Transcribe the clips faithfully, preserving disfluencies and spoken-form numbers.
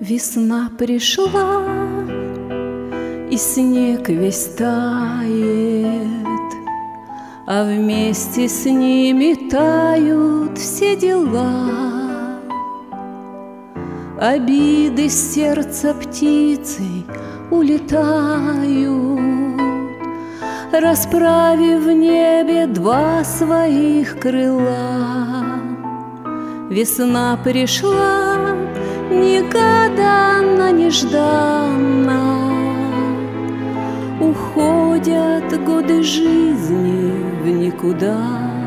Весна пришла, и снег весь тает, а вместе с ними тают все дела. Обиды с сердца птицей улетают, расправив в небе два своих крыла. Весна пришла негаданно, нежданно, уходят годы жизни в никуда,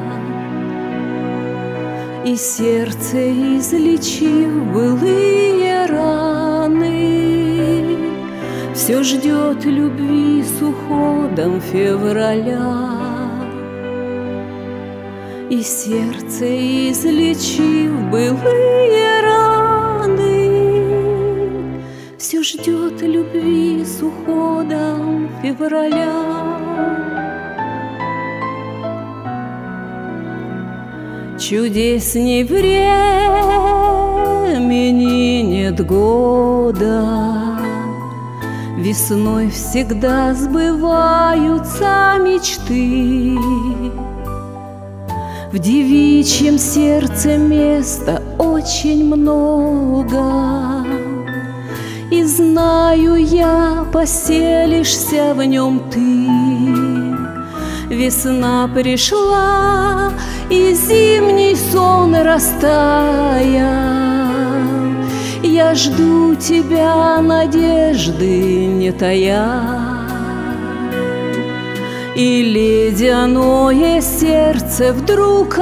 и сердце, излечив былые раны, все ждет любви с уходом февраля. И сердце, излечив былые раны, все ждет любви с уходом февраля. Чудесней времени нет года, весной всегда сбываются мечты. В девичьем сердце места очень много, и знаю я, поселишься в нем ты. Весна пришла, и зимний сон растаял. Я жду тебя, надежды не тая, и ледяное сердце вдруг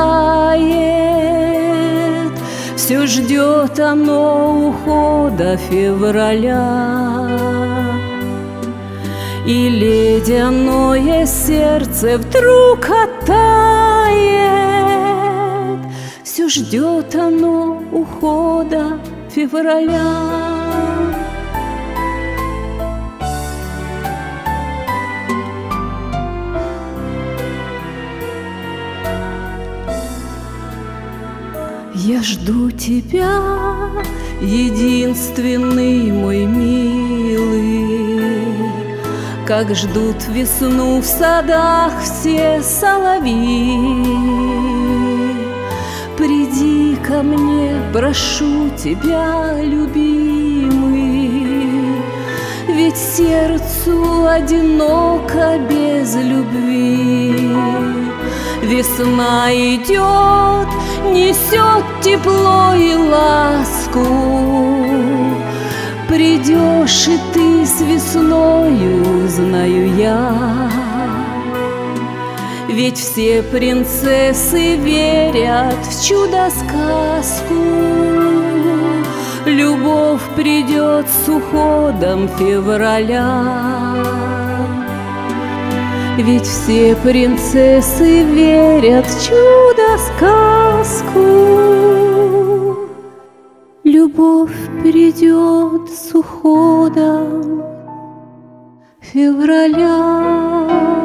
оттает. Все ждет оно ухода февраля, и ледяное сердце вдруг оттает. Все ждет оно ухода февраля. Я жду тебя, единственный мой милый, как ждут весну в садах все соловьи. Приди ко мне, прошу тебя, любимый, ведь сердцу одиноко без любви. Весна идет, несет тепло и ласку, придешь и ты с весною, знаю я. Ведь все принцессы верят в чудо-сказку, любовь придет с уходом февраля. Ведь все принцессы верят в чудо-сказку, любовь придет с уходом февраля.